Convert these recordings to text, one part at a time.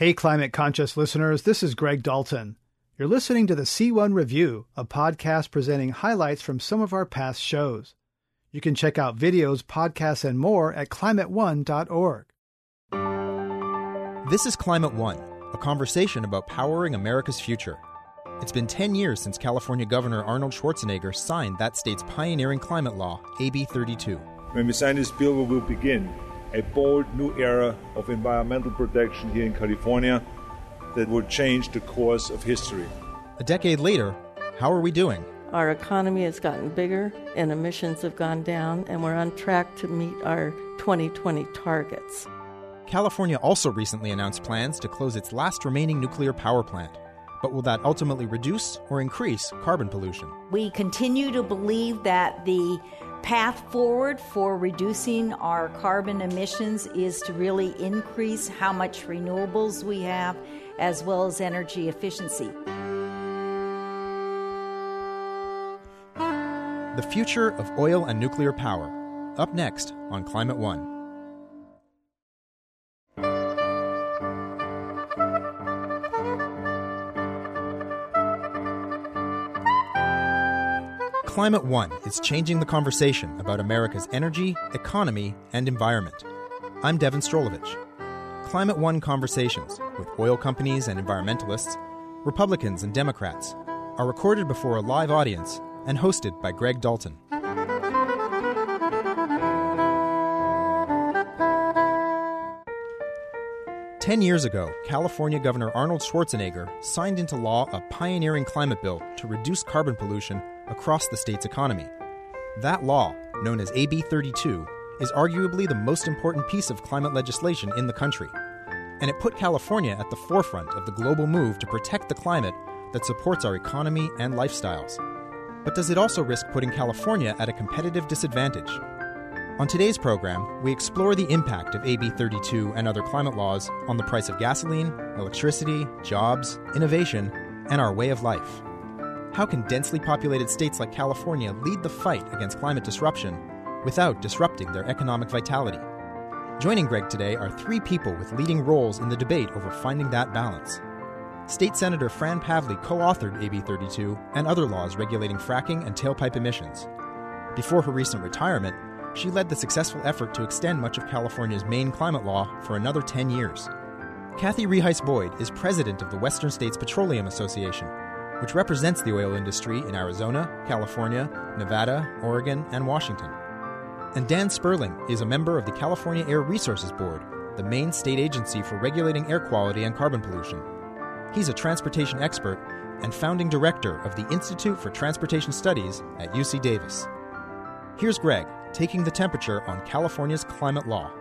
Hey, climate-conscious listeners, this is Greg Dalton. You're listening to the C1 Review, a podcast presenting highlights from some of our past shows. You can check out videos, podcasts, and more at climateone.org. This is Climate One, a conversation about powering America's future. It's been 10 years since California Governor Arnold Schwarzenegger signed that state's pioneering climate law, AB 32. When we sign this bill, we will begin a bold new era of environmental protection here in California that will change the course of history. A decade later, how are we doing? Our economy has gotten bigger and emissions have gone down, and we're on track to meet our 2020 targets. California also recently announced plans to close its last remaining nuclear power plant. But will that ultimately reduce or increase carbon pollution? We continue to believe that the path forward for reducing our carbon emissions is to really increase how much renewables we have, as well as energy efficiency. The future of oil and nuclear power. Up next on Climate One. Climate One is changing the conversation about America's energy, economy, and environment. I'm Devin Strolovich. Climate One conversations with oil companies and environmentalists, Republicans and Democrats, are recorded before a live audience and hosted by Greg Dalton. Ten years ago, California Governor Arnold Schwarzenegger signed into law a pioneering climate bill to reduce carbon pollution across the state's economy. That law, known as AB 32, is arguably the most important piece of climate legislation in the country. And it put California at the forefront of the global move to protect the climate that supports our economy and lifestyles. But does it also risk putting California at a competitive disadvantage? On today's program, we explore the impact of AB 32 and other climate laws on the price of gasoline, electricity, jobs, innovation, and our way of life. How can densely populated states like California lead the fight against climate disruption without disrupting their economic vitality? Joining Greg today are three people with leading roles in the debate over finding that balance. State Senator Fran Pavley co-authored AB 32 and other laws regulating fracking and tailpipe emissions. Before her recent retirement, she led the successful effort to extend much of California's main climate law for another 10 years. Kathy Reheis-Boyd is president of the Western States Petroleum Association, which represents the oil industry in Arizona, California, Nevada, Oregon, and Washington. And Dan Sperling is a member of the California Air Resources Board, the main state agency for regulating air quality and carbon pollution. He's a transportation expert and founding director of the Institute for Transportation Studies at UC Davis. Here's Greg taking the temperature on California's climate law.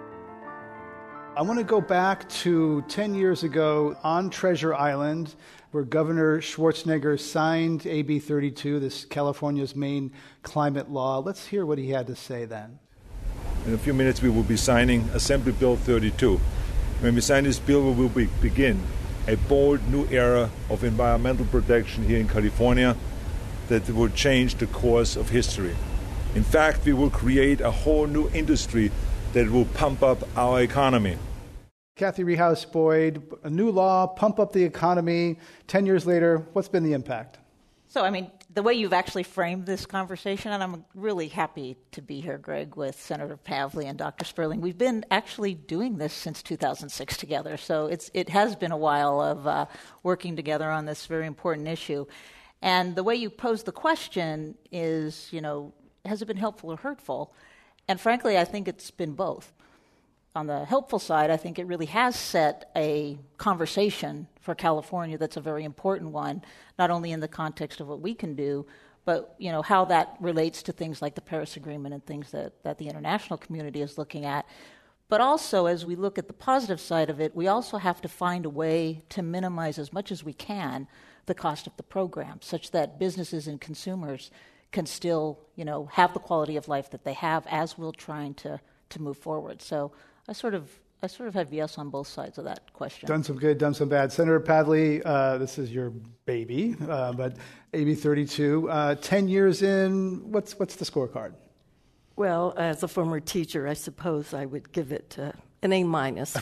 I want to go back to 10 years ago on Treasure Island, where Governor Schwarzenegger signed AB 32, this California's main climate law. Let's hear what he had to say then. In a few minutes, we will be signing Assembly Bill 32. When we sign this bill, we will begin a bold new era of environmental protection here in California that will change the course of history. In fact, we will create a whole new industry that will pump up our economy. Kathy Reheis-Boyd, a new law, pump up the economy. 10 years later, what's been the impact? So, the way you've actually framed this conversation, and I'm really happy to be here, Greg, with Senator Pavley and Dr. Sperling. We've been actually doing this since 2006 together, so it has been a while of working together on this very important issue. And the way you pose the question is, has it been helpful or hurtful? And frankly, I think it's been both. On the helpful side, I think it really has set a conversation for California that's a very important one, not only in the context of what we can do, but how that relates to things like the Paris Agreement and things that the international community is looking at. But also, as we look at the positive side of it, we also have to find a way to minimize as much as we can the cost of the program, such that businesses and consumers can still, have the quality of life that they have as we're trying to move forward. So I sort of have yes on both sides of that question. Done some good, done some bad. Senator Pavley, this is your baby, but AB 32, 10 years in, what's the scorecard? Well, as a former teacher, I suppose I would give it An A-,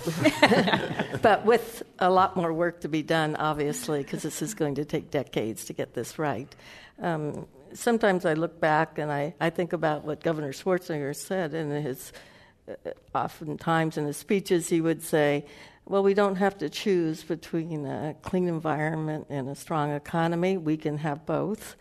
but with a lot more work to be done, obviously, because this is going to take decades to get this right. Sometimes I look back and I think about what Governor Schwarzenegger said in his, oftentimes in his speeches, he would say, well, we don't have to choose between a clean environment and a strong economy. We can have both.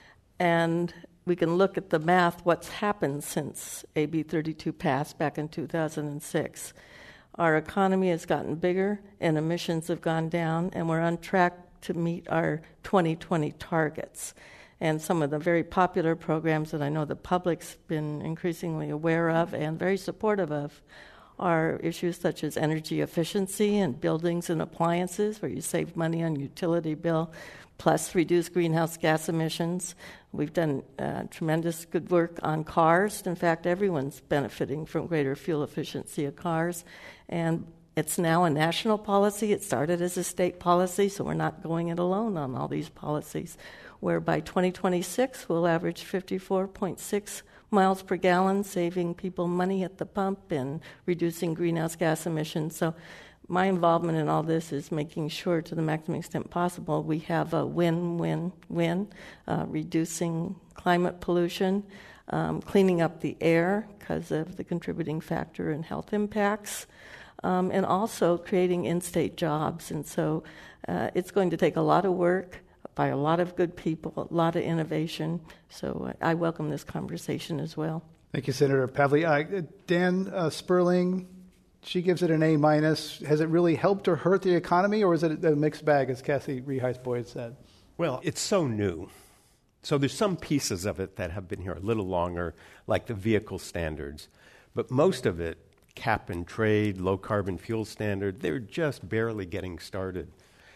And we can look at the math, what's happened since AB 32 passed back in 2006. Our economy has gotten bigger and emissions have gone down, and we're on track to meet our 2020 targets. And some of the very popular programs that I know the public's been increasingly aware of and very supportive of are issues such as energy efficiency in buildings and appliances, where you save money on utility bill, plus reduce greenhouse gas emissions. We've done tremendous good work on cars. In fact, everyone's benefiting from greater fuel efficiency of cars. And it's now a national policy. It started as a state policy, so we're not going it alone on all these policies, where by 2026 we'll average 54.6 miles per gallon, saving people money at the pump and reducing greenhouse gas emissions. So my involvement in all this is making sure, to the maximum extent possible, we have a win-win-win, reducing climate pollution, cleaning up the air because of the contributing factor in health impacts, and also creating in-state jobs. And so it's going to take a lot of work by a lot of good people, a lot of innovation. So I welcome this conversation as well. Thank you, Senator Pavley. Dan Sperling, she gives it an A-. Has it really helped or hurt the economy, or is it a mixed bag, as Kathy Reheis-Boyd said? Well, it's so new. So there's some pieces of it that have been here a little longer, like the vehicle standards. But most of it, cap and trade, low-carbon fuel standard, they're just barely getting started.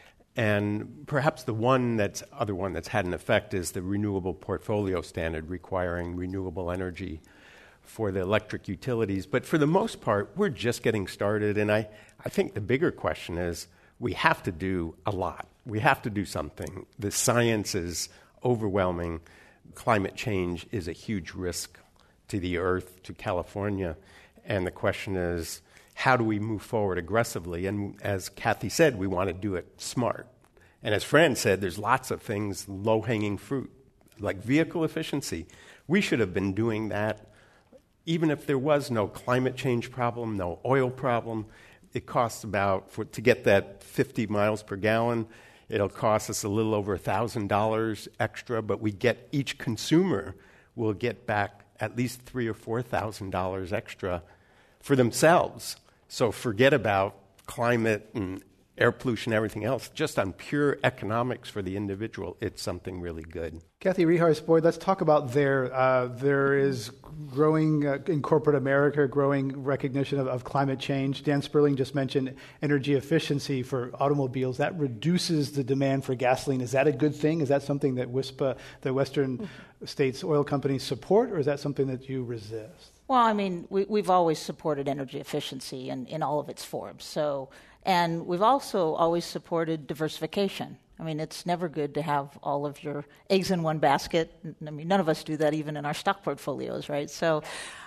And perhaps the other one that's had an effect is the renewable portfolio standard requiring renewable energy for the electric utilities. But for the most part, we're just getting started. And I think the bigger question is we have to do a lot. We have to do something. The science is overwhelming. Climate change is a huge risk to the Earth, to California. And the question is, how do we move forward aggressively? And as Kathy said, we want to do it smart. And as Fran said, there's lots of things, low-hanging fruit, like vehicle efficiency. We should have been doing that even if there was no climate change problem, no oil problem. It costs to get that 50 miles per gallon, it'll cost us a little over $1,000 extra, but each consumer will get back at least $3,000 or $4,000 extra for themselves. So forget about climate and air pollution, everything else. Just on pure economics for the individual, it's something really good. Kathy Reheis-Boyd, let's talk about there is growing in corporate America, growing recognition of climate change. Dan Sperling just mentioned energy efficiency for automobiles. That reduces the demand for gasoline. Is that a good thing? Is that something that WISPA, the Western States oil companies, support, or is that something that you resist? Well, I mean, we've always supported energy efficiency in all of its forms. And we've also always supported diversification. I mean, it's never good to have all of your eggs in one basket. I mean, none of us do that even in our stock portfolios, right? So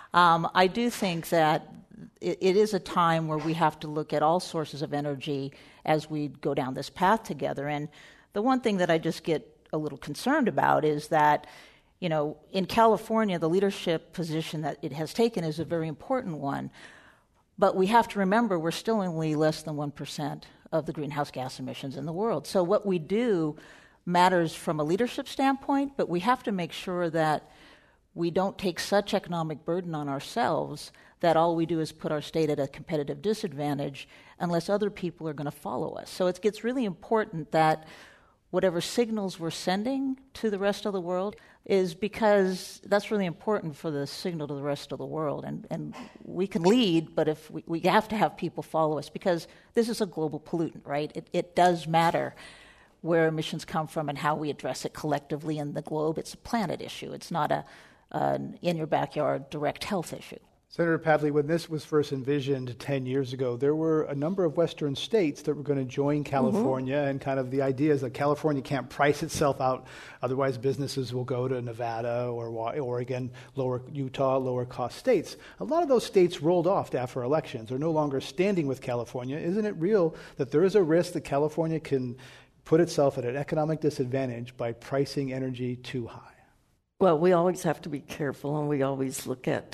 I do think that it is a time where we have to look at all sources of energy as we go down this path together. And the one thing that I just get a little concerned about is that, you know, in California, the leadership position that it has taken is a very important one. But we have to remember we're still only less than 1% of the greenhouse gas emissions in the world. So what we do matters from a leadership standpoint, but we have to make sure that we don't take such economic burden on ourselves that all we do is put our state at a competitive disadvantage unless other people are going to follow us. So it gets really important that whatever signals we're sending to the rest of the world is because that's really important for the signal to the rest of the world. And we can lead, but if we have to have people follow us because this is a global pollutant, right? It does matter where emissions come from and how we address it collectively in the globe. It's a planet issue. It's not an in-your-backyard direct health issue. Senator Pavley, when this was first envisioned 10 years ago, there were a number of Western states that were going to join California, and kind of the idea is that California can't price itself out, otherwise businesses will go to Nevada or Oregon, Utah, lower-cost states. A lot of those states rolled off after elections. They're no longer standing with California. Isn't it real that there is a risk that California can put itself at an economic disadvantage by pricing energy too high? Well, we always have to be careful, and we always look at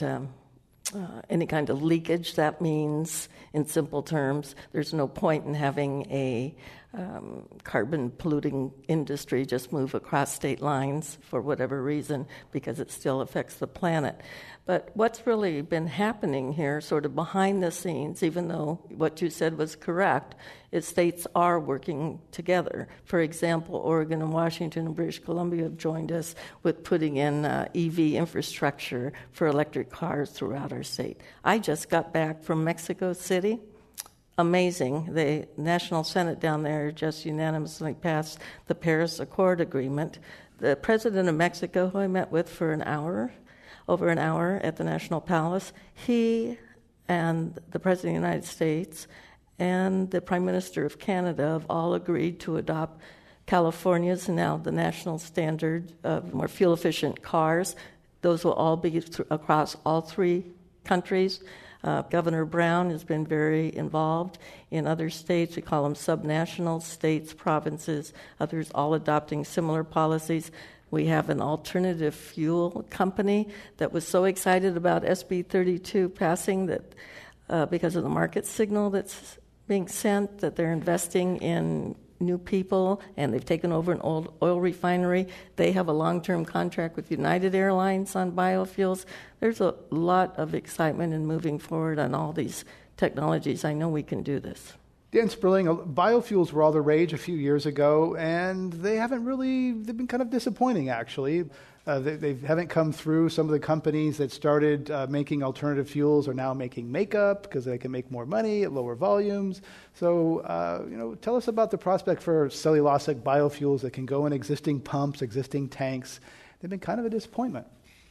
any kind of leakage. That means, in simple terms, there's no point in having a carbon-polluting industry just move across state lines for whatever reason, because it still affects the planet. But what's really been happening here, sort of behind the scenes, even though what you said was correct, is states are working together. For example, Oregon and Washington and British Columbia have joined us with putting in EV infrastructure for electric cars throughout our state. I just got back from Mexico City. Amazing. The National Senate down there just unanimously passed the Paris Accord Agreement. The president of Mexico, who I met with for over an hour at the National Palace, he and the President of the United States and the Prime Minister of Canada have all agreed to adopt California's now the national standard of more fuel-efficient cars. Those will all be across all three countries. Governor Brown has been very involved in other states. We call them subnational states, provinces, others all adopting similar policies. We have an alternative fuel company that was so excited about SB 32 passing that because of the market signal that's being sent, that they're investing in new people, and they've taken over an old oil refinery. They have a long-term contract with United Airlines on biofuels. There's a lot of excitement in moving forward on all these technologies. I know we can do this. Dan Sperling, biofuels were all the rage a few years ago, and they've been kind of disappointing, actually. They haven't come through. Some of the companies that started making alternative fuels are now making makeup because they can make more money at lower volumes. So, tell us about the prospect for cellulosic biofuels that can go in existing pumps, existing tanks. They've been kind of a disappointment.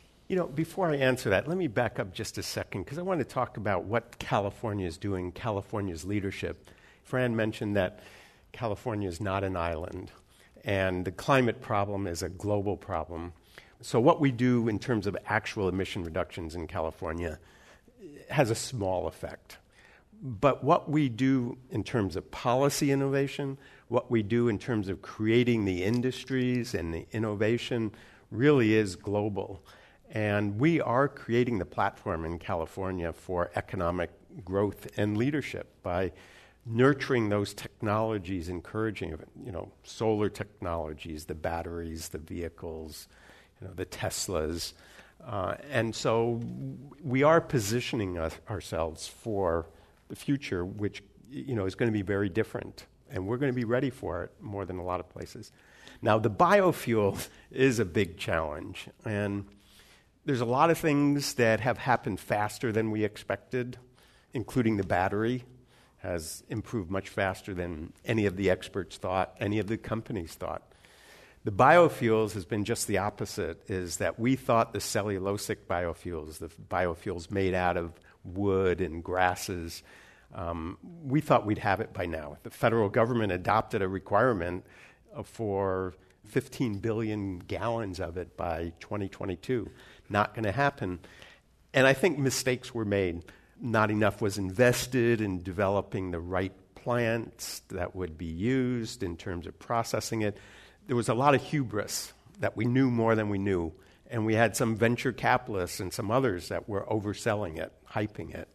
Before I answer that, let me back up just a second, because I want to talk about what California is doing, California's leadership. Fran mentioned that California is not an island, and the climate problem is a global problem. So what we do in terms of actual emission reductions in California has a small effect. But what we do in terms of policy innovation, what we do in terms of creating the industries and the innovation really is global. And we are creating the platform in California for economic growth and leadership by nurturing those technologies, encouraging it, solar technologies, the batteries, the vehicles, the Teslas. And so we are positioning ourselves for the future, which is going to be very different. And we're going to be ready for it more than a lot of places. Now, the biofuel is a big challenge. And there's a lot of things that have happened faster than we expected, including the battery has improved much faster than any of the experts thought, any of the companies thought. The biofuels has been just the opposite, is that we thought the cellulosic biofuels, the biofuels made out of wood and grasses, we thought we'd have it by now. The federal government adopted a requirement for 15 billion gallons of it by 2022. Not going to happen. And I think mistakes were made. Not enough was invested in developing the right plants that would be used in terms of processing it. There was a lot of hubris that we knew more than we knew. And we had some venture capitalists and some others that were overselling it, hyping it.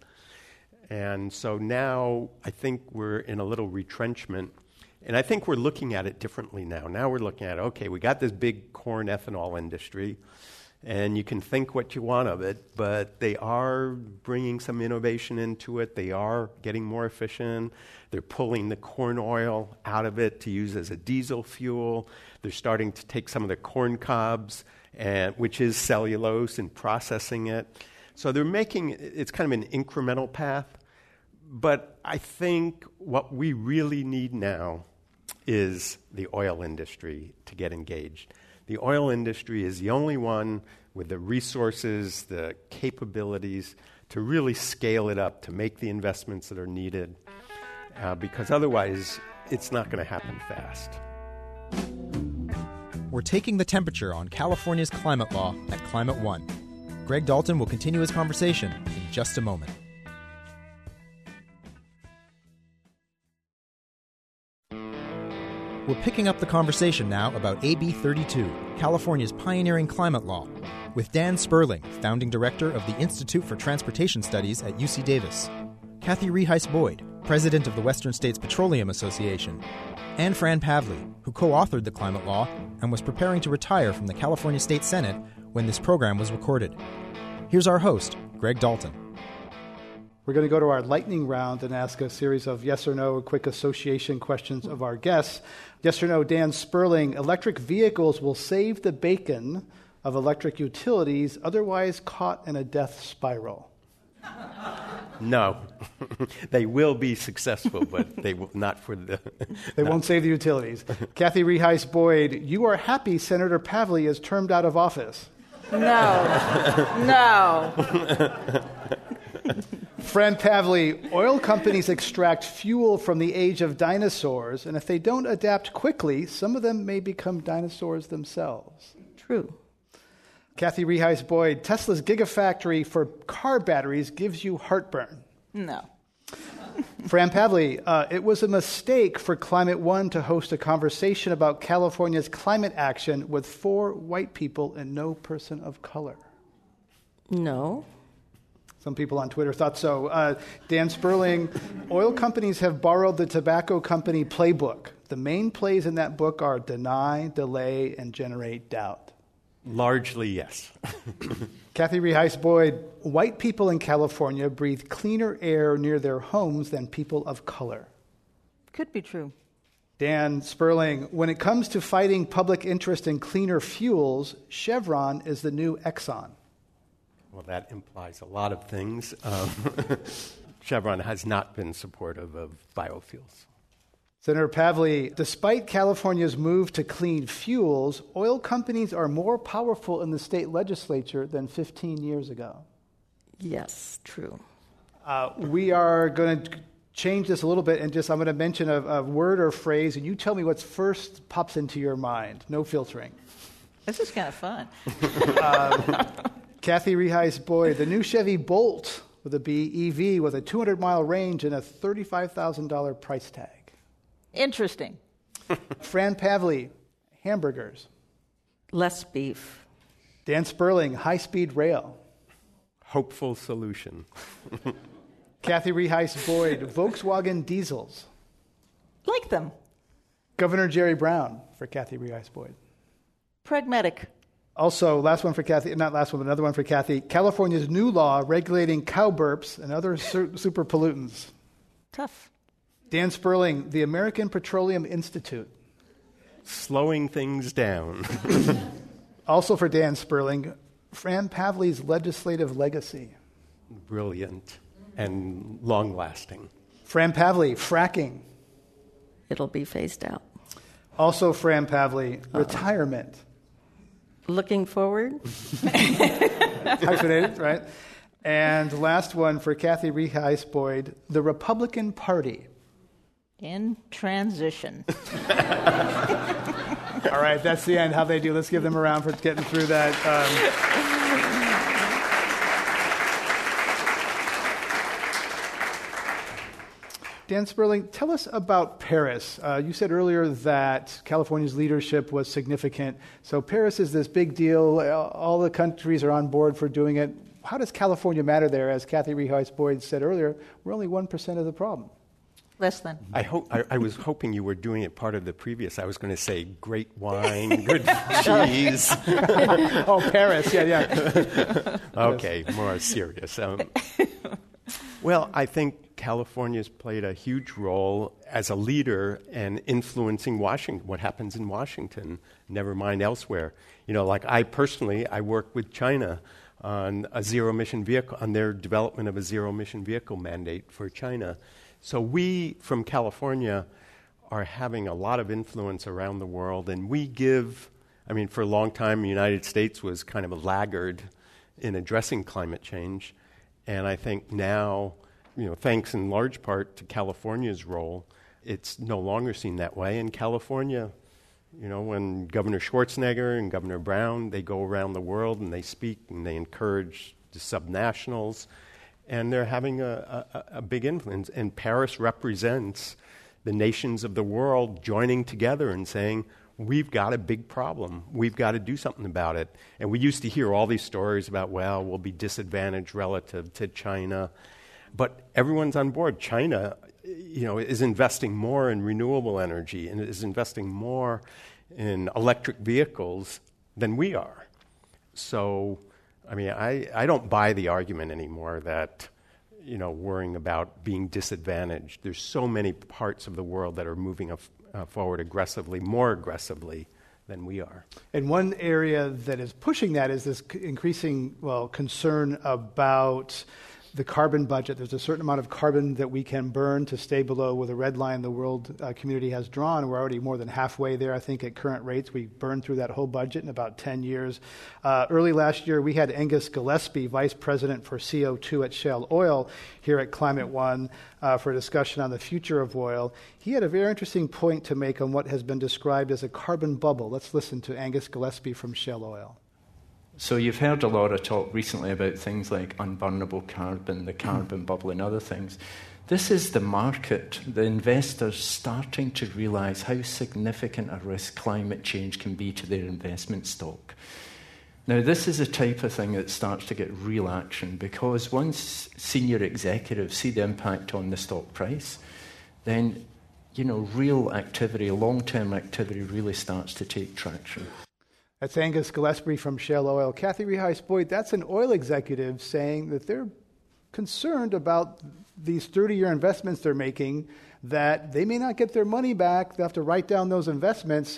And so now I think we're in a little retrenchment. And I think we're looking at it differently now. Now we're looking at, okay, we got this big corn ethanol industry, and you can think what you want of it, but they are bringing some innovation into it. They are getting more efficient. They're pulling the corn oil out of it to use as a diesel fuel. They're starting to take some of the corn cobs, which is cellulose, and processing it. So they're making, it's kind of an incremental path. But I think what we really need now is the oil industry to get engaged. The oil industry is the only one with the resources, the capabilities to really scale it up, to make the investments that are needed, because otherwise it's not going to happen fast. We're taking the temperature on California's climate law at Climate One. Greg Dalton will continue his conversation in just a moment. We're picking up the conversation now about AB 32, California's pioneering climate law, with Dan Sperling, founding director of the Institute for Transportation Studies at UC Davis, Kathy Reheis-Boyd, president of the Western States Petroleum Association, and Fran Pavley, who co-authored the climate law and was preparing to retire from the California State Senate when this program was recorded. Here's our host, Greg Dalton. We're going to go to our lightning round and ask a series of yes or no quick association questions of our guests. Yes or no, Dan Sperling, electric vehicles will save the bacon of electric utilities otherwise caught in a death spiral. No. They will be successful, but they will not for the... They won't save the utilities. Kathy Reheis-Boyd, you are happy Senator Pavley is termed out of office. No. Fran Pavley, oil companies extract fuel from the age of dinosaurs, and if they don't adapt quickly, some of them may become dinosaurs themselves. True. Kathy Reheis-Boyd, Tesla's Gigafactory for car batteries gives you heartburn. No. Fran Pavley, it was a mistake for Climate One to host a conversation about California's climate action with 4 white people and no person of color. No. Some people on Twitter thought so. Dan Sperling, oil companies have borrowed the tobacco company playbook. The main plays in that book are deny, delay, and generate doubt. Largely, yes. Kathy Reheis-Boyd, white people in California breathe cleaner air near their homes than people of color. Could be true. Dan Sperling, when it comes to fighting public interest in cleaner fuels, Chevron is the new Exxon. Well, that implies a lot of things. Chevron has not been supportive of biofuels. Senator Pavley, despite California's move to clean fuels, oil companies are more powerful in the state legislature than 15 years ago. Yes, true. We are going to change this a little bit, and I'm going to mention a word or phrase, and you tell me what's first pops into your mind. No filtering. This is kind of fun. Kathy Reheis-Boyd, the new Chevy Bolt with a B EV with a 200-mile range and a $35,000 price tag. Interesting. Fran Pavley, hamburgers. Less beef. Dan Sperling, high-speed rail. Hopeful solution. Kathy Reheis-Boyd, Volkswagen diesels. Like them. Governor Jerry Brown for Kathy Reheis-Boyd. Pragmatic. Also, last one for Kathy, not last one, but another one for Kathy. California's new law regulating cow burps and other super pollutants. Tough. Dan Sperling, the American Petroleum Institute. Slowing things down. Also for Dan Sperling, Fran Pavley's legislative legacy. Brilliant and long-lasting. Fran Pavley, fracking. It'll be phased out. Also Fran Pavley, retirement. Looking forward. Hyphenated, right? And last one for Kathy Reheis-Boyd, the Republican Party. In transition. All right, that's the end. How they do. Let's give them a round for getting through that. Dan Sperling, tell us about Paris. You said earlier that California's leadership was significant. So Paris is this big deal. All the countries are on board for doing it. How does California matter there? As Kathy Reheis-Boyd said earlier, we're only 1% of the problem. Less than. I was hoping you were doing it part of the previous. I was going to say great wine, good cheese. Oh, Paris, yeah. Okay, more serious. Well, I think California's played a huge role as a leader in influencing Washington, what happens in Washington, never mind elsewhere. You know, like I work with China on a zero-emission vehicle, on their development of a zero-emission vehicle mandate for China. So we, from California, are having a lot of influence around the world, and we give, for a long time, the United States was kind of a laggard in addressing climate change, And I think now, thanks in large part to California's role, it's no longer seen that way. In California, when Governor Schwarzenegger and Governor Brown, they go around the world and they speak and they encourage the subnationals, and they're having a big influence. And Paris represents the nations of the world joining together and saying, we've got a big problem. We've got to do something about it. And we used to hear all these stories about, we'll be disadvantaged relative to China. But everyone's on board. China, is investing more in renewable energy and is investing more in electric vehicles than we are. So, I don't buy the argument anymore that, worrying about being disadvantaged. There's so many parts of the world that are moving forward aggressively, more aggressively than we are. And one area that is pushing that is this increasing, concern about the carbon budget. There's a certain amount of carbon that we can burn to stay below where the red line the world community has drawn. We're already more than halfway there, I think, at current rates. We burned through that whole budget in about 10 years. Early last year, we had Angus Gillespie, Vice President for CO2 at Shell Oil, here at Climate One for a discussion on the future of oil. He had a very interesting point to make on what has been described as a carbon bubble. Let's listen to Angus Gillespie from Shell Oil. So you've heard a lot of talk recently about things like unburnable carbon, the carbon bubble, and other things. This is the market, the investors starting to realize how significant a risk climate change can be to their investment stock. Now, this is the type of thing that starts to get real action, because once senior executives see the impact on the stock price, then, real activity, long-term activity really starts to take traction. That's Angus Gillespie from Shell Oil. Kathy Reheis-Boyd, that's an oil executive saying that they're concerned about these 30-year investments they're making, that they may not get their money back. They'll have to write down those investments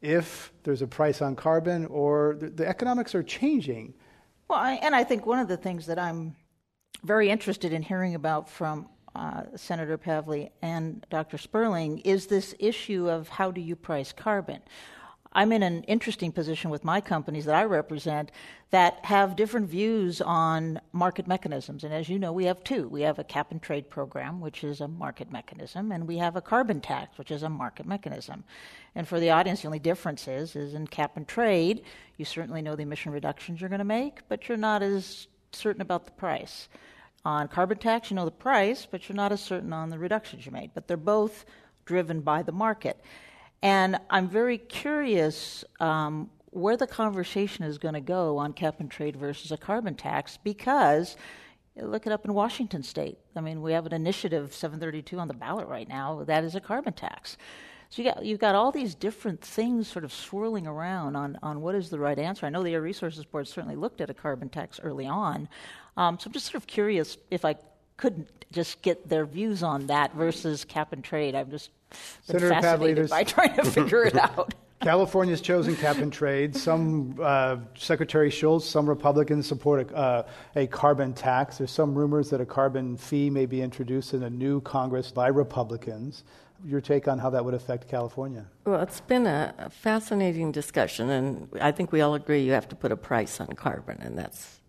if there's a price on carbon or the economics are changing. Well, I think one of the things that I'm very interested in hearing about from Senator Pavley and Dr. Sperling is this issue of how do you price carbon. I'm in an interesting position with my companies that I represent that have different views on market mechanisms. And as you know, we have two. We have a cap and trade program, which is a market mechanism, and we have a carbon tax, which is a market mechanism. And for the audience, the only difference is in cap and trade, you certainly know the emission reductions you're going to make, but you're not as certain about the price. On carbon tax, you know the price, but you're not as certain on the reductions you made. But they're both driven by the market. And I'm very curious where the conversation is going to go on cap and trade versus a carbon tax, because look it up in Washington State. We have an initiative, 732, on the ballot right now. That is a carbon tax. So you've got all these different things sort of swirling around on what is the right answer. I know the Air Resources Board certainly looked at a carbon tax early on. So I'm just sort of curious if I could just get their views on that versus cap and trade. I'm just Senator fascinated by trying to figure it out. California's chosen cap and trade. Some Secretary Schultz, some Republicans support a carbon tax. There's some rumors that a carbon fee may be introduced in a new Congress by Republicans. Your take on how that would affect California? Well, it's been a fascinating discussion, and I think we all agree you have to put a price on carbon, and that's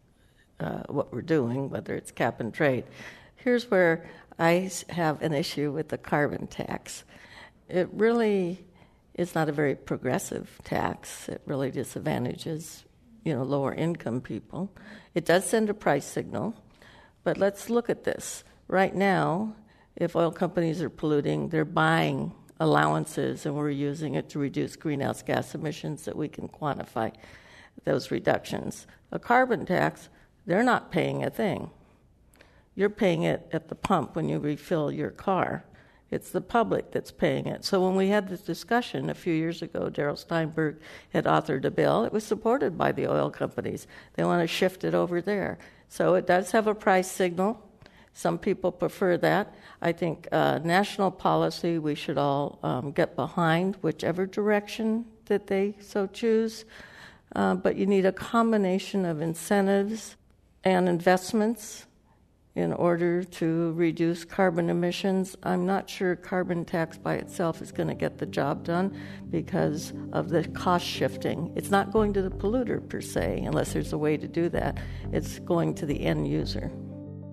what we're doing, whether it's cap and trade. Here's where I have an issue with the carbon tax. It really is not a very progressive tax. It really disadvantages, lower income people. It does send a price signal, but let's look at this. Right now, if oil companies are polluting, they're buying allowances, and we're using it to reduce greenhouse gas emissions that we can quantify those reductions. A carbon tax, they're not paying a thing. You're paying it at the pump when you refill your car. It's the public that's paying it. So when we had this discussion a few years ago, Darrell Steinberg had authored a bill. It was supported by the oil companies. They want to shift it over there. So it does have a price signal. Some people prefer that. I think national policy, we should all get behind whichever direction that they so choose. But you need a combination of incentives and investments in order to reduce carbon emissions. I'm not sure carbon tax by itself is going to get the job done because of the cost shifting. It's not going to the polluter per se, unless there's a way to do that. It's going to the end user.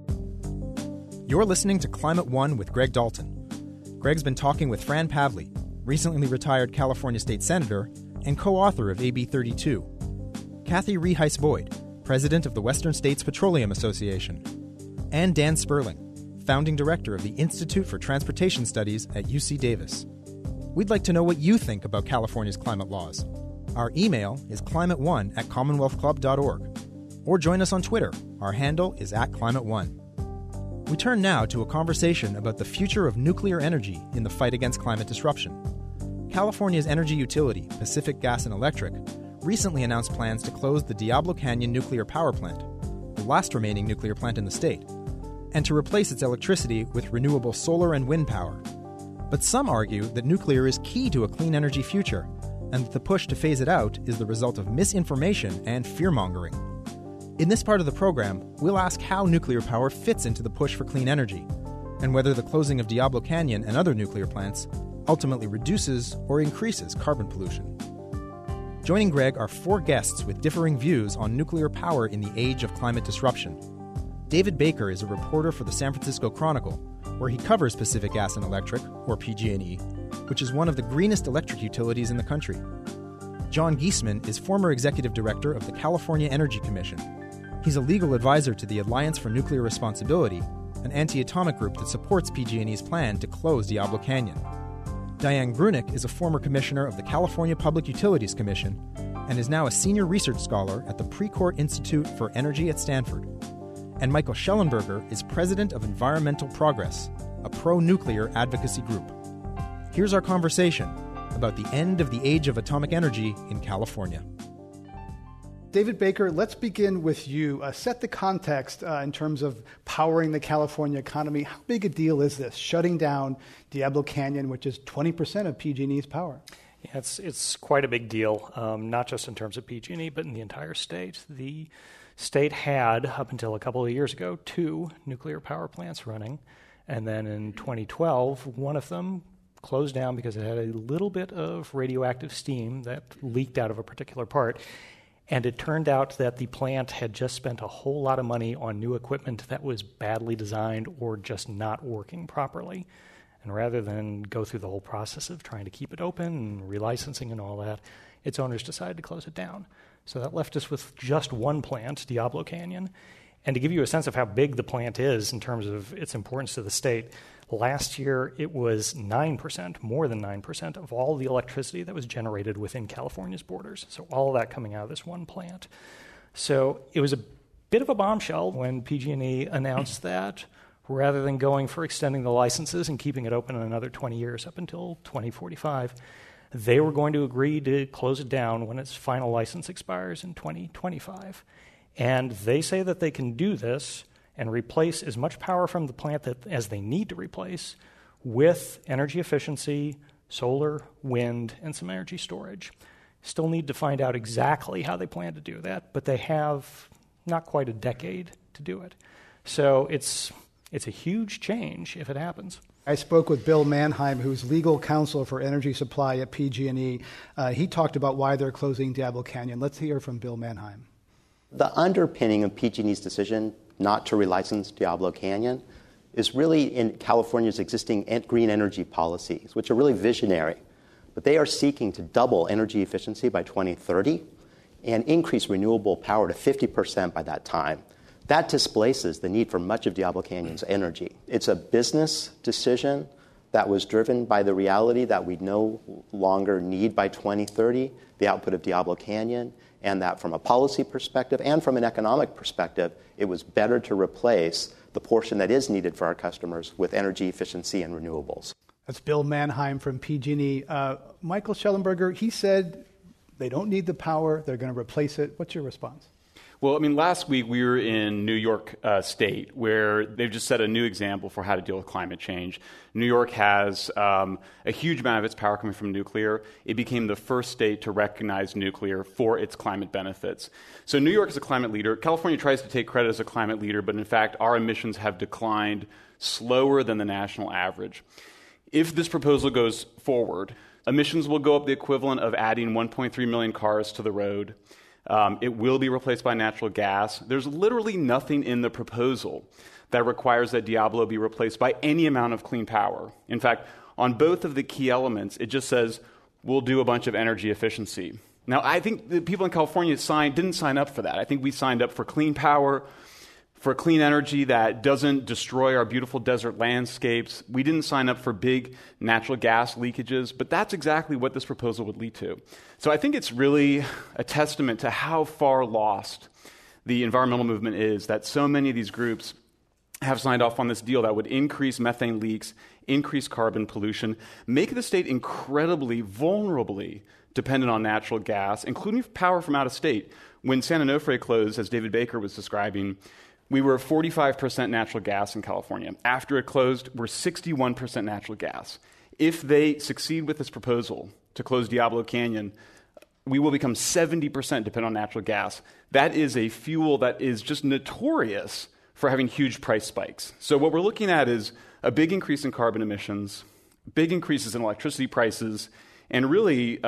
You're listening to Climate One with Greg Dalton. Greg's been talking with Fran Pavley, recently retired California state senator and co-author of AB 32, Kathy Reheis-Boyd, president of the Western States Petroleum Association, and Dan Sperling, founding director of the Institute for Transportation Studies at UC Davis. We'd like to know what you think about California's climate laws. Our email is climateone@commonwealthclub.org. Or join us on Twitter. Our handle is @ClimateOne. We turn now to a conversation about the future of nuclear energy in the fight against climate disruption. California's energy utility, Pacific Gas and Electric, recently announced plans to close the Diablo Canyon nuclear power plant, the last remaining nuclear plant in the state, and to replace its electricity with renewable solar and wind power. But some argue that nuclear is key to a clean energy future, and that the push to phase it out is the result of misinformation and fear-mongering. In this part of the program, we'll ask how nuclear power fits into the push for clean energy, and whether the closing of Diablo Canyon and other nuclear plants ultimately reduces or increases carbon pollution. Joining Greg are 4 guests with differing views on nuclear power in the age of climate disruption. David Baker is a reporter for the San Francisco Chronicle, where he covers Pacific Gas and Electric, or PG&E, which is one of the greenest electric utilities in the country. John Giesman is former executive director of the California Energy Commission. He's a legal advisor to the Alliance for Nuclear Responsibility, an anti-atomic group that supports PG&E's plan to close Diablo Canyon. Diane Grunick is a former commissioner of the California Public Utilities Commission and is now a senior research scholar at the Precourt Institute for Energy at Stanford. And Michael Schellenberger is president of Environmental Progress, a pro-nuclear advocacy group. Here's our conversation about the end of the age of atomic energy in California. David Baker, let's begin with you. Set the context in terms of powering the California economy. How big a deal is this, shutting down Diablo Canyon, which is 20% of PG&E's power? Yeah, it's quite a big deal, not just in terms of PG&E, but in the entire state. The state had, up until a couple of years ago, 2 nuclear power plants running. And then in 2012, one of them closed down because it had a little bit of radioactive steam that leaked out of a particular part. And it turned out that the plant had just spent a whole lot of money on new equipment that was badly designed or just not working properly. And rather than go through the whole process of trying to keep it open and relicensing and all that, its owners decided to close it down. So that left us with just one plant, Diablo Canyon. And to give you a sense of how big the plant is in terms of its importance to the state, last year it was 9%, more than 9% of all the electricity that was generated within California's borders. So all of that coming out of this one plant. So it was a bit of a bombshell when PG&E announced that rather than going for extending the licenses and keeping it open another 20 years up until 2045, they were going to agree to close it down when its final license expires in 2025. And they say that they can do this and replace as much power from the plant as they need to replace with energy efficiency, solar, wind, and some energy storage. Still need to find out exactly how they plan to do that, but they have not quite a decade to do it. So it's a huge change if it happens. I spoke with Bill Mannheim, who's legal counsel for energy supply at PG&E. He talked about why they're closing Diablo Canyon. Let's hear from Bill Mannheim. The underpinning of PG&E's decision not to relicense Diablo Canyon is really in California's existing green energy policies, which are really visionary. But they are seeking to double energy efficiency by 2030 and increase renewable power to 50% by that time. That displaces the need for much of Diablo Canyon's energy. It's a business decision that was driven by the reality that we no longer need by 2030 the output of Diablo Canyon, and that from a policy perspective and from an economic perspective, it was better to replace the portion that is needed for our customers with energy efficiency and renewables. That's Bill Mannheim from PG&E. Michael Schellenberger, he said they don't need the power, they're going to replace it. What's your response? Well, I mean, last week we were in New York State, where they've just set a new example for how to deal with climate change. New York has a huge amount of its power coming from nuclear. It became the first state to recognize nuclear for its climate benefits. So New York is a climate leader. California tries to take credit as a climate leader, but in fact, our emissions have declined slower than the national average. If this proposal goes forward, emissions will go up the equivalent of adding 1.3 million cars to the road. It will be replaced by natural gas. There's literally nothing in the proposal that requires that Diablo be replaced by any amount of clean power. In fact, on both of the key elements, it just says we'll do a bunch of energy efficiency. Now, I think the people in California didn't sign up for that. I think we signed up for clean power, for clean energy that doesn't destroy our beautiful desert landscapes. We didn't sign up for big natural gas leakages, but that's exactly what this proposal would lead to. So I think it's really a testament to how far lost the environmental movement is, that so many of these groups have signed off on this deal that would increase methane leaks, increase carbon pollution, make the state incredibly, vulnerably dependent on natural gas, including power from out of state. When San Onofre closed, as David Baker was describing, we were 45% natural gas in California. After it closed, we're 61% natural gas. If they succeed with this proposal to close Diablo Canyon, we will become 70% dependent on natural gas. That is a fuel that is just notorious for having huge price spikes. So what we're looking at is a big increase in carbon emissions, big increases in electricity prices, and really,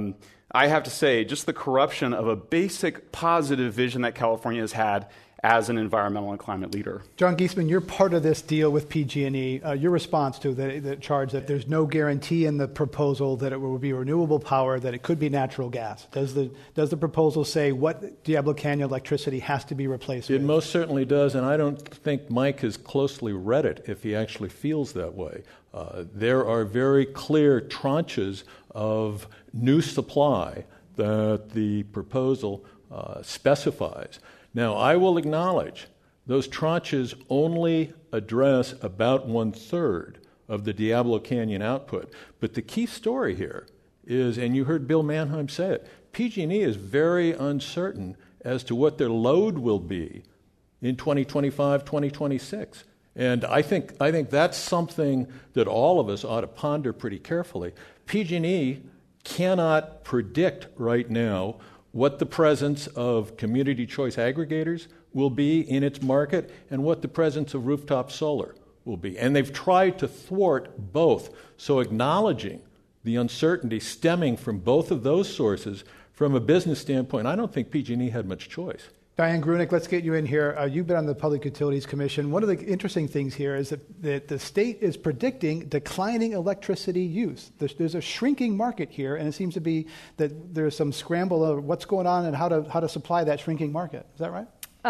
I have to say, just the corruption of a basic positive vision that California has had as an environmental and climate leader. John Giesman, you're part of this deal with PG&E. Your response to the charge that there's no guarantee in the proposal that it will be renewable power, that it could be natural gas. Does the proposal say what Diablo Canyon electricity has to be replaced with? It most certainly does, and I don't think Mike has closely read it if he actually feels that way. There are very clear tranches of new supply that the proposal specifies. Now, I will acknowledge those tranches only address about 1/3 of the Diablo Canyon output. But the key story here is, and you heard Bill Mannheim say it, PG&E is very uncertain as to what their load will be in 2025, 2026. And I think that's something that all of us ought to ponder pretty carefully. PG&E cannot predict right now what the presence of community choice aggregators will be in its market and what the presence of rooftop solar will be. And they've tried to thwart both. So acknowledging the uncertainty stemming from both of those sources, from a business standpoint, I don't think PG&E had much choice. Diane Gruenig, let's get you in here. You've been on the Public Utilities Commission. One of the interesting things here is that the state is predicting declining electricity use. There's a shrinking market here, and it seems to be that there's some scramble of what's going on and how to supply that shrinking market. Is that right?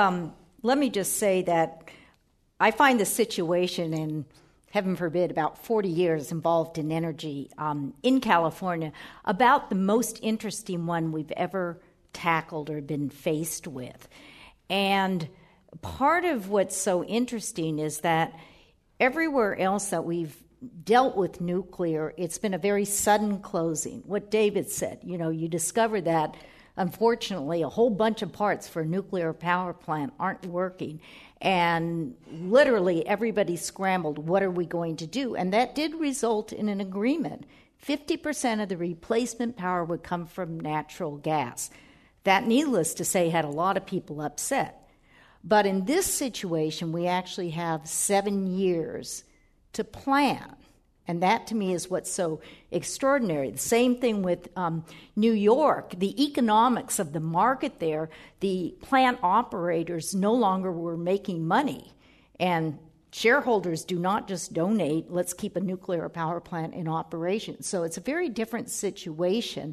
Let me just say that I find the situation in, heaven forbid, about 40 years involved in energy in California, about the most interesting one we've ever tackled or been faced with. And part of what's so interesting is that everywhere else that we've dealt with nuclear, it's been a very sudden closing. What David said, you discover that, unfortunately, a whole bunch of parts for a nuclear power plant aren't working. And literally everybody scrambled, what are we going to do? And that did result in an agreement. 50% of the replacement power would come from natural gas. That, needless to say, had a lot of people upset. But in this situation, we actually have 7 years to plan. And that, to me, is what's so extraordinary. The same thing with New York. The economics of the market there, the plant operators no longer were making money. And shareholders do not just donate, let's keep a nuclear power plant in operation. So it's a very different situation.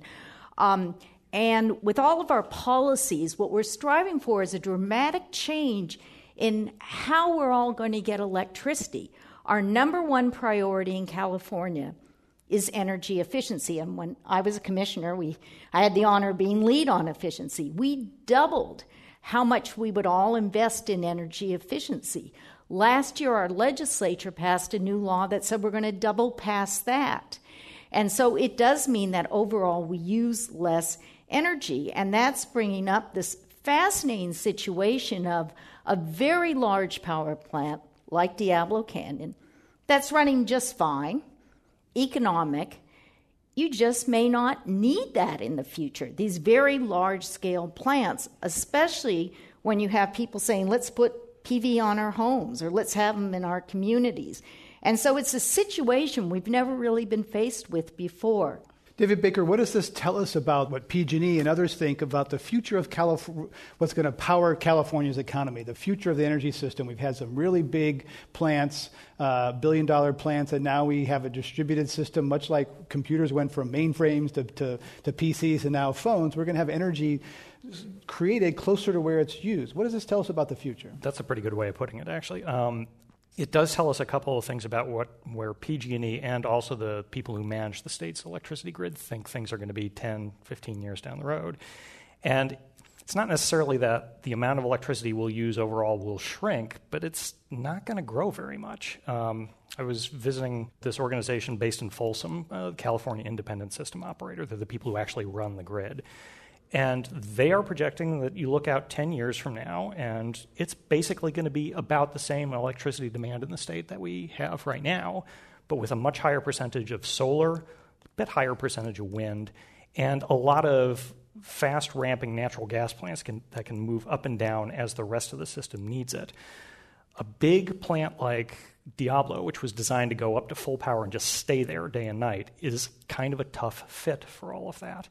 And with all of our policies, what we're striving for is a dramatic change in how we're all going to get electricity. Our number one priority in California is energy efficiency. And when I was a commissioner, I had the honor of being lead on efficiency. We doubled how much we would all invest in energy efficiency. Last year, our legislature passed a new law that said we're going to double past that. And so it does mean that overall we use less energy, and that's bringing up this fascinating situation of a very large power plant like Diablo Canyon that's running just fine, economic. You just may not need that in the future, these very large-scale plants, especially when you have people saying, let's put PV on our homes or let's have them in our communities. And so it's a situation we've never really been faced with before. David Baker, what does this tell us about what PG&E and others think about the future of what's going to power California's economy, the future of the energy system? We've had some really big plants, billion-dollar plants, and now we have a distributed system, much like computers went from mainframes to PCs and now phones. We're going to have energy created closer to where it's used. What does this tell us about the future? That's a pretty good way of putting it, actually. It does tell us a couple of things about where PG&E and also the people who manage the state's electricity grid think things are going to be 10, 15 years down the road. And it's not necessarily that the amount of electricity we'll use overall will shrink, but it's not going to grow very much. I was visiting this organization based in Folsom, California Independent System Operator. They're the people who actually run the grid. And they are projecting that you look out 10 years from now, and it's basically going to be about the same electricity demand in the state that we have right now, but with a much higher percentage of solar, a bit higher percentage of wind, and a lot of fast ramping natural gas plants that can move up and down as the rest of the system needs it. A big plant like Diablo, which was designed to go up to full power and just stay there day and night, is kind of a tough fit for all of that.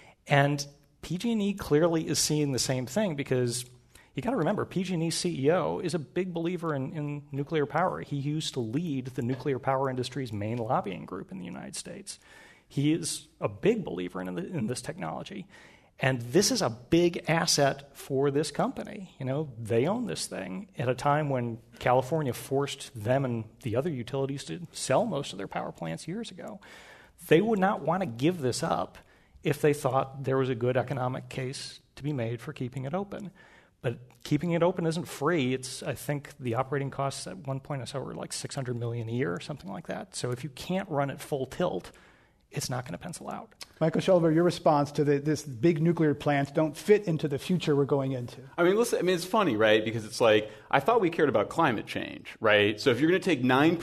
And PG&E clearly is seeing the same thing, because you got to remember, PG&E's CEO is a big believer in nuclear power. He used to lead the nuclear power industry's main lobbying group in the United States. He is a big believer in this technology. And this is a big asset for this company. You know, they own this thing at a time when California forced them and the other utilities to sell most of their power plants years ago. They would not want to give this up if they thought there was a good economic case to be made for keeping it open. But keeping it open isn't free. I think the operating costs at one point I saw were like $600 million a year or something like that. So if you can't run it full tilt, it's not going to pencil out. Michael Schellenberger, your response to this big nuclear plants don't fit into the future we're going into. I mean, listen, it's funny, right? Because it's like, I thought we cared about climate change, right? So if you're going to take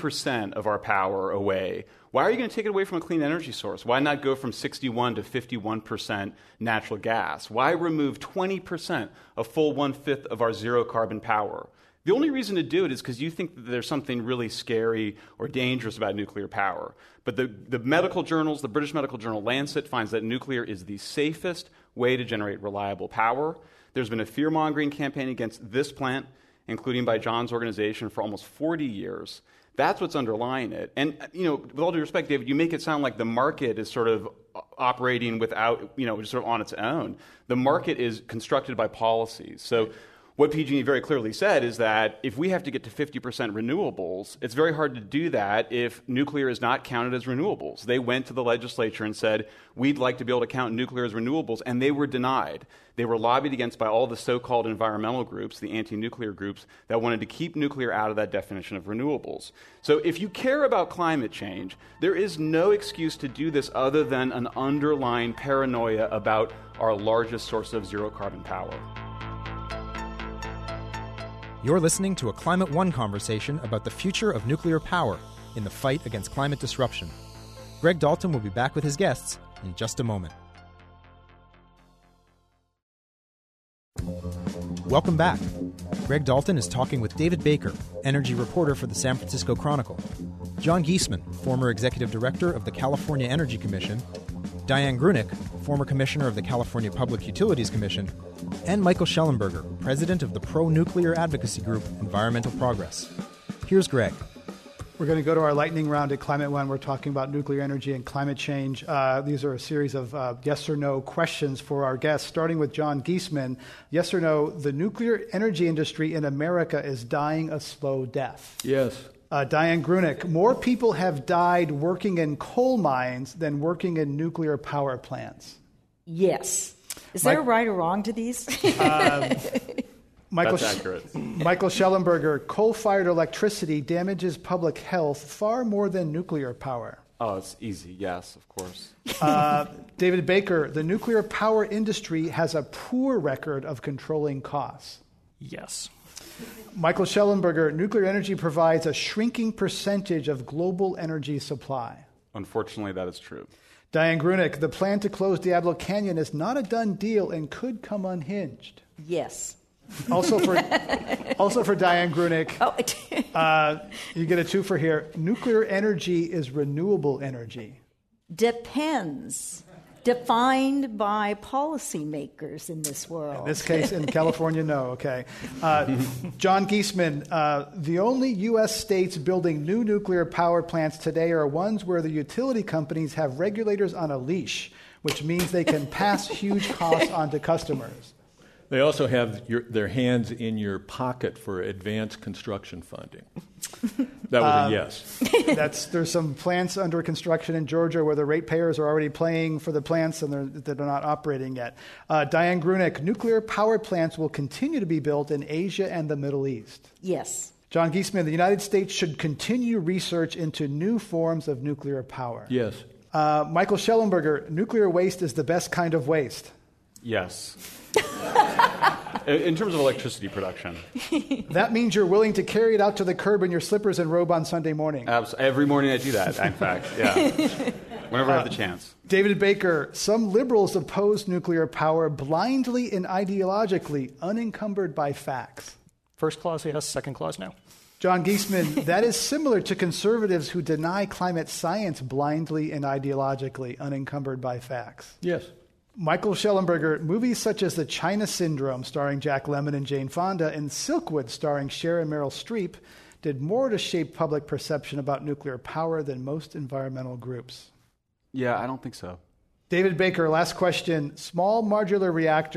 9% of our power away, why are you going to take it away from a clean energy source? Why not go from 61 to 51% natural gas? Why remove 20%, a full 1/5 of our zero carbon power? The only reason to do it is because you think that there's something really scary or dangerous about nuclear power. But the medical journals, the British medical journal Lancet, finds that nuclear is the safest way to generate reliable power. There's been a fear-mongering campaign against this plant, including by John's organization, for almost 40 years. That's what's underlying it. And, you know, with all due respect, David, you make it sound like the market is sort of operating without, just sort of on its own. The market is constructed by policies. So what PG&E very clearly said is that if we have to get to 50% renewables, it's very hard to do that if nuclear is not counted as renewables. They went to the legislature and said, we'd like to be able to count nuclear as renewables, and they were denied. They were lobbied against by all the so-called environmental groups, the anti-nuclear groups, that wanted to keep nuclear out of that definition of renewables. So if you care about climate change, there is no excuse to do this other than an underlying paranoia about our largest source of zero-carbon power. You're listening to a Climate One conversation about the future of nuclear power in the fight against climate disruption. Greg Dalton will be back with his guests in just a moment. Welcome back. Greg Dalton is talking with David Baker, energy reporter for the San Francisco Chronicle, John Giesman, former executive director of the California Energy Commission, Diane Grueneich, former commissioner of the California Public Utilities Commission, and Michael Schellenberger, president of the pro-nuclear advocacy group Environmental Progress. Here's Greg. We're going to go to our lightning round at Climate One. We're talking about nuclear energy and climate change. These are a series of yes or no questions for our guests, starting with John Giesman. Yes or no, the nuclear energy industry in America is dying a slow death? Yes. Diane Grueneich, more people have died working in coal mines than working in nuclear power plants. Yes. Is there a right or wrong to these? That's accurate. Michael Schellenberger, coal-fired electricity damages public health far more than nuclear power. Oh, it's easy. Yes, of course. David Baker, the nuclear power industry has a poor record of controlling costs. Yes. Michael Schellenberger, nuclear energy provides a shrinking percentage of global energy supply. Unfortunately, that is true. Diane Grueneich, the plan to close Diablo Canyon is not a done deal and could come unhinged. Yes. Also for Diane Grueneich, you get a twofer here. Nuclear energy is renewable energy. depends, defined by policymakers in this world. In this case, in California, no. Okay. John Giesman, the only U.S. states building new nuclear power plants today are ones where the utility companies have regulators on a leash, which means they can pass huge costs on to customers. They also have their hands in your pocket for advanced construction funding. That was a yes. There's some plants under construction in Georgia where the ratepayers are already paying for the plants and they're not operating yet. Diane Grunick, nuclear power plants will continue to be built in Asia and the Middle East. Yes. John Giesman, the United States should continue research into new forms of nuclear power. Yes. Michael Schellenberger, nuclear waste is the best kind of waste. Yes. In terms of electricity production. That means you're willing to carry it out to the curb in your slippers and robe on Sunday morning. Every morning I do that, in fact. Yeah. Whenever I have the chance. David Baker, some liberals oppose nuclear power blindly and ideologically, unencumbered by facts. First clause, yes. Second clause, no. John Giesman, that is similar to conservatives who deny climate science blindly and ideologically, unencumbered by facts. Yes. Michael Schellenberger, movies such as The China Syndrome, starring Jack Lemmon and Jane Fonda, and Silkwood, starring Cher and Meryl Streep, did more to shape public perception about nuclear power than most environmental groups. Yeah, I don't think so. David Baker, last question. Small modular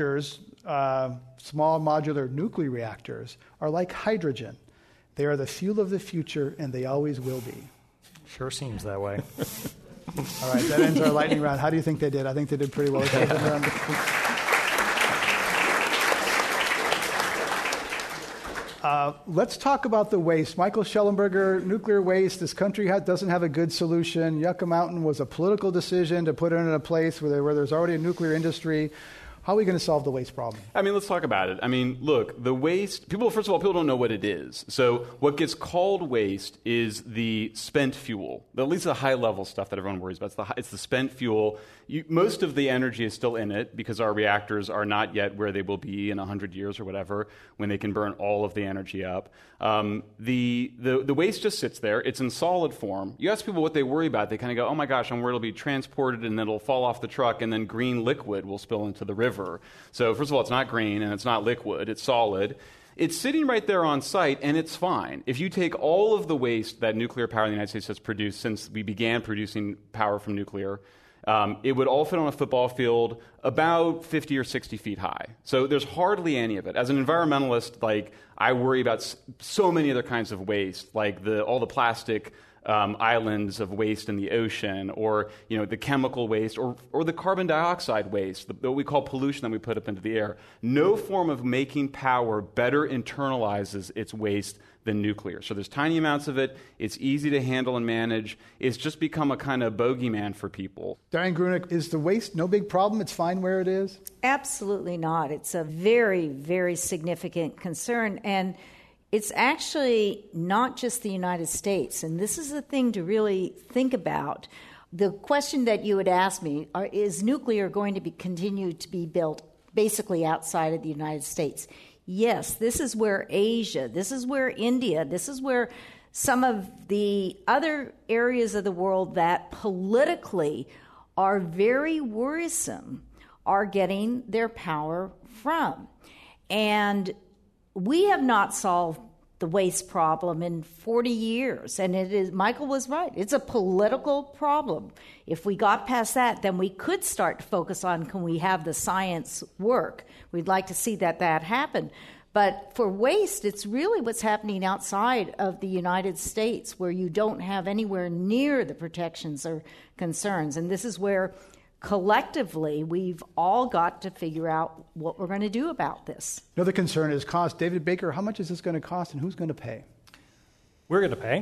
nuclear reactors are like hydrogen. They are the fuel of the future, and they always will be. Sure seems that way. All right, that ends our lightning round. How do you think they did? I think they did pretty well. Let's talk about the waste. Michael Schellenberger, nuclear waste. This country doesn't have a good solution. Yucca Mountain was a political decision to put it in a place where there's already a nuclear industry. How are we going to solve the waste problem? I mean, let's talk about it. I mean, look, the waste, first of all, people don't know what it is. So what gets called waste is the spent fuel, at least the high-level stuff that everyone worries about. It's the spent fuel. Most of the energy is still in it because our reactors are not yet where they will be in 100 years or whatever when they can burn all of the energy up. The waste just sits there. It's in solid form. You ask people what they worry about. They kind of go, oh, my gosh, I'm worried it'll be transported and then it'll fall off the truck and then green liquid will spill into the river. So first of all, it's not green and it's not liquid. It's solid. It's sitting right there on site, and it's fine. If you take all of the waste that nuclear power in the United States has produced since we began producing power from nuclear, it would all fit on a football field about 50 or 60 feet high. So there's hardly any of it. As an environmentalist, I worry about so many other kinds of waste, like all the plastic islands of waste in the ocean, or the chemical waste, or the carbon dioxide waste, what we call pollution that we put up into the air. No form of making power better internalizes its waste than nuclear. So there's tiny amounts of it. It's easy to handle and manage. It's just become a kind of bogeyman for people. Diane Grunick, is the waste no big problem? It's fine where it is? Absolutely not. It's a very, very significant concern. And it's actually not just the United States, and this is the thing to really think about. The question that you would ask me, is nuclear going to continue to be built basically outside of the United States? Yes, this is where Asia, this is where India, this is where some of the other areas of the world that politically are very worrisome are getting their power from. And we have not solved the waste problem in 40 years, and it is. Michael was right. It's a political problem. If we got past that, then we could start to focus on, can we have the science work? We'd like to see that happen. But for waste, it's really what's happening outside of the United States, where you don't have anywhere near the protections or concerns. And this is where collectively, we've all got to figure out what we're going to do about this. Another concern is cost. David Baker, how much is this going to cost and who's going to pay? We're going to pay.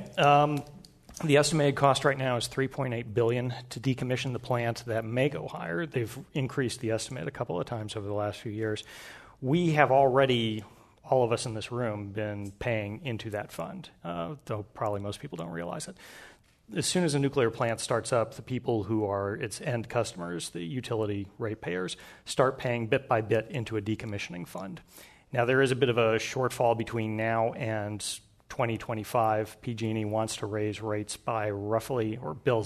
The estimated cost right now is $3.8 billion to decommission the plant. That may go higher. They've increased the estimate a couple of times over the last few years. We have already, all of us in this room, been paying into that fund, though probably most people don't realize it. As soon as a nuclear plant starts up, the people who are its end customers, the utility ratepayers, start paying bit by bit into a decommissioning fund. Now, there is a bit of a shortfall between now and 2025, PG&E wants to raise rates by roughly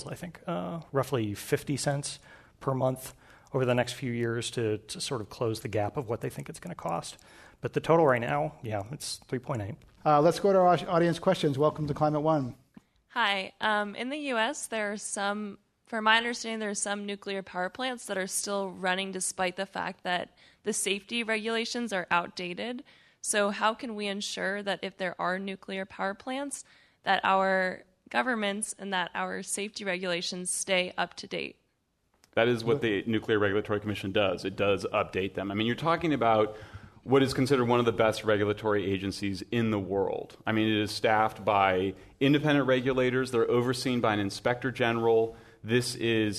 50 cents per month over the next few years to sort of close the gap of what they think it's going to cost. But the total right now, it's 3.8. Let's go to our audience questions. Welcome to Climate One. Hi. In the U.S., there are some, from my understanding, there are some nuclear power plants that are still running despite the fact that the safety regulations are outdated. So how can we ensure that if there are nuclear power plants, that our governments and that our safety regulations stay up to date? That is what the Nuclear Regulatory Commission does. It does update them. I mean, you're talking about what is considered one of the best regulatory agencies in the world. I mean, it is staffed by independent regulators. They're overseen by an inspector general. Does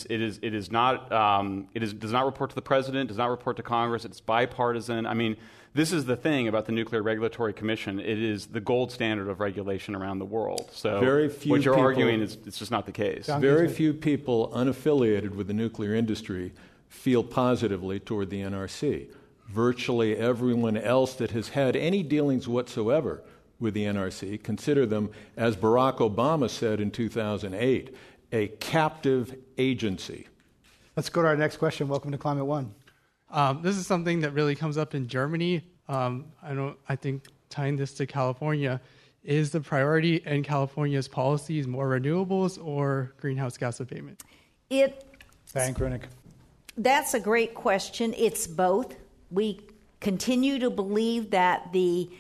not report to the president, does not report to Congress. It's bipartisan. I mean, this is the thing about the Nuclear Regulatory Commission. It is the gold standard of regulation around the world. So what you're arguing is it's just not the case. Very few people unaffiliated with the nuclear industry feel positively toward the NRC. Virtually everyone else that has had any dealings whatsoever with the NRC consider them, as Barack Obama said in 2008, a captive agency. Let's go to our next question. Welcome to Climate One. This is something that really comes up in Germany. I think tying this to California, is the priority in California's policies more renewables or greenhouse gas abatement? Diane Gruenig. That's a great question. It's both. We continue to believe that the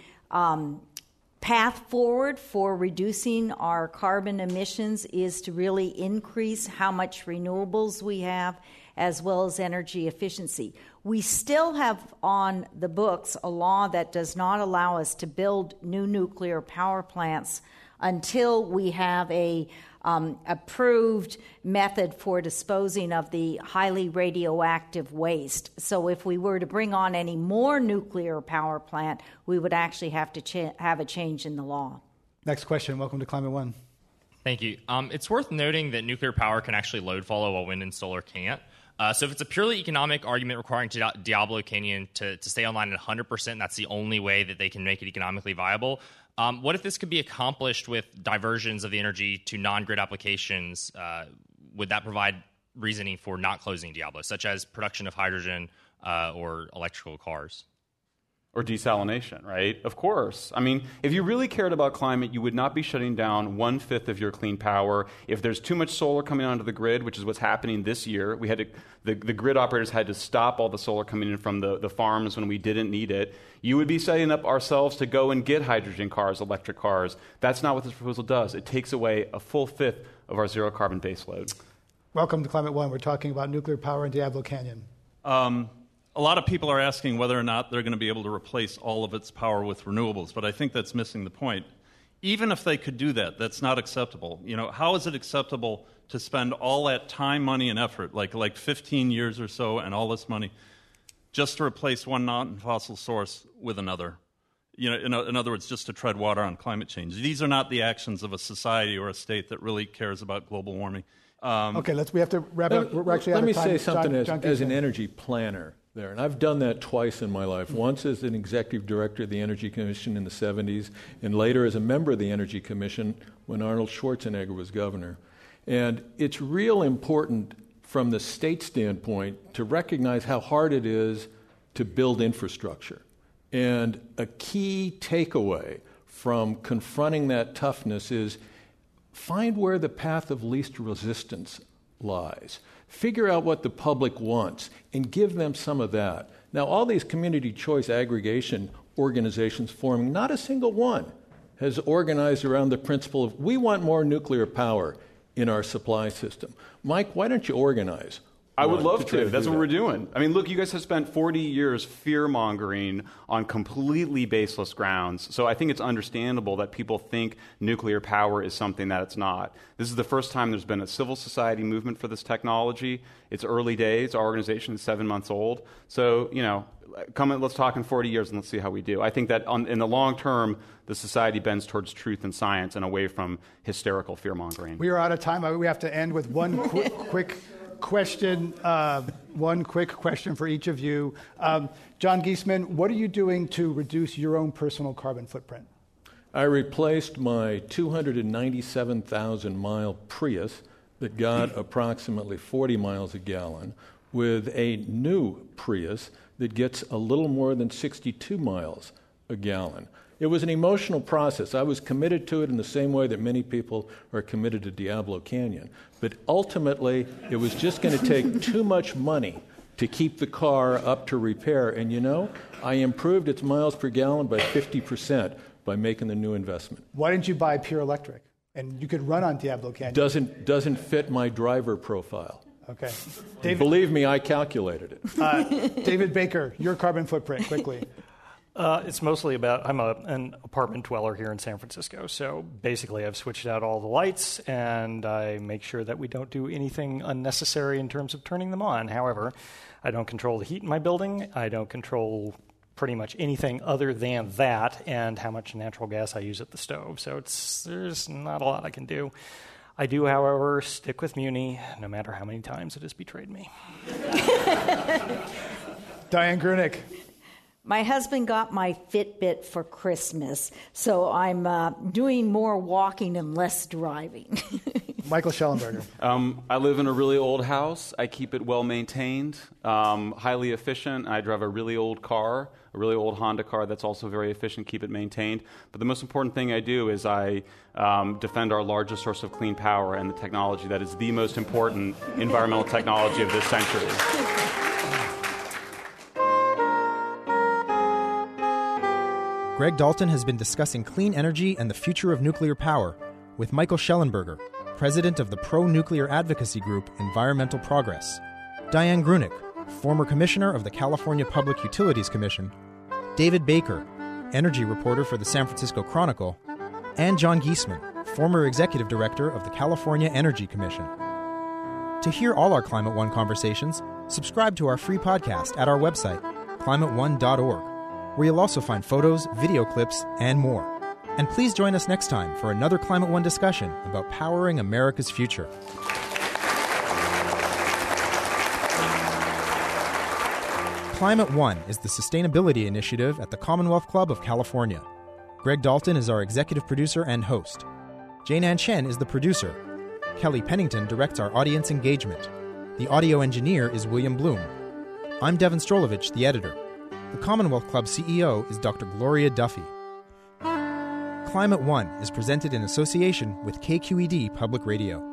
path forward for reducing our carbon emissions is to really increase how much renewables we have, as well as energy efficiency. We still have on the books a law that does not allow us to build new nuclear power plants until we have a approved method for disposing of the highly radioactive waste. So if we were to bring on any more nuclear power plant, we would actually have to have a change in the law. Next question. Welcome to Climate One. Thank you. It's worth noting that nuclear power can actually load follow while wind and solar can't. So if it's a purely economic argument requiring Diablo Canyon to stay online at 100%, that's the only way that they can make it economically viable. What if this could be accomplished with diversions of the energy to non-grid applications? Would that provide reasoning for not closing Diablo, such as production of hydrogen or electrical cars? Or desalination, right? Of course. I mean, if you really cared about climate, you would not be shutting down 1/5 of your clean power. If there's too much solar coming onto the grid, which is what's happening this year, the grid operators had to stop all the solar coming in from the farms when we didn't need it. You would be setting up ourselves to go and get hydrogen cars, electric cars. That's not what this proposal does. It takes away a full 1/5 of our zero carbon baseload. Welcome to Climate One. We're talking about nuclear power in Diablo Canyon. A lot of people are asking whether or not they're going to be able to replace all of its power with renewables, but I think that's missing the point. Even if they could do that, that's not acceptable. You know, how is it acceptable to spend all that time, money, and effort, like 15 years or so, and all this money, just to replace one non-fossil source with another? You know, in other words, just to tread water on climate change. These are not the actions of a society or a state that really cares about global warming. Okay, we have to wrap up. We're actually out of time. Let me say something John as an energy planner there, and I've done that twice in my life. Once as an executive director of the Energy Commission in the 70s, and later as a member of the Energy Commission when Arnold Schwarzenegger was governor. And it's real important from the state standpoint to recognize how hard it is to build infrastructure. And a key takeaway from confronting that toughness is find where the path of least resistance lies. Figure out what the public wants and give them some of that. Now, all these community choice aggregation organizations forming, not a single one has organized around the principle of we want more nuclear power in our supply system. Mike, why don't you organize? I would love to. That's what we're doing. I mean, look, you guys have spent 40 years fear-mongering on completely baseless grounds. So I think it's understandable that people think nuclear power is something that it's not. This is the first time there's been a civil society movement for this technology. It's early days. Our organization is 7 months old. So, you know, let's talk in 40 years and let's see how we do. I think that in the long term, the society bends towards truth and science and away from hysterical fear-mongering. We are out of time. We have to end with one quick question, one quick question for each of you. John Giesman, what are you doing to reduce your own personal carbon footprint? I replaced my 297,000-mile Prius that got approximately 40 miles a gallon with a new Prius that gets a little more than 62 miles a gallon. It was an emotional process. I was committed to it in the same way that many people are committed to Diablo Canyon. But ultimately, it was just going to take too much money to keep the car up to repair. And you know, I improved its miles per gallon by 50% by making the new investment. Why didn't you buy pure electric? And you could run on Diablo Canyon. Doesn't fit my driver profile. Okay. Believe me, I calculated it. David Baker, your carbon footprint, quickly. It's mostly about, I'm an apartment dweller here in San Francisco, so basically I've switched out all the lights and I make sure that we don't do anything unnecessary in terms of turning them on. However, I don't control the heat in my building. I don't control pretty much anything other than that and how much natural gas I use at the stove. So there's not a lot I can do. I do, however, stick with Muni no matter how many times it has betrayed me. Diane Grunick. My husband got my Fitbit for Christmas, so I'm doing more walking and less driving. Michael Schellenberger. I live in a really old house. I keep it well maintained, highly efficient. I drive a really old car, a really old Honda car that's also very efficient, keep it maintained. But the most important thing I do is I defend our largest source of clean power and the technology that is the most important environmental technology of this century. Greg Dalton has been discussing clean energy and the future of nuclear power with Michael Schellenberger, president of the pro-nuclear advocacy group Environmental Progress, Diane Grunick, former commissioner of the California Public Utilities Commission, David Baker, energy reporter for the San Francisco Chronicle, and John Giesman, former executive director of the California Energy Commission. To hear all our Climate One conversations, subscribe to our free podcast at our website, climateone.org, where you'll also find photos, video clips, and more. And please join us next time for another Climate One discussion about powering America's future. Climate One is the sustainability initiative at the Commonwealth Club of California. Greg Dalton is our executive producer and host. Jane Ann Chen is the producer. Kelly Pennington directs our audience engagement. The audio engineer is William Bloom. I'm Devin Strolovich, the editor. The Commonwealth Club CEO is Dr. Gloria Duffy. Climate One is presented in association with KQED Public Radio.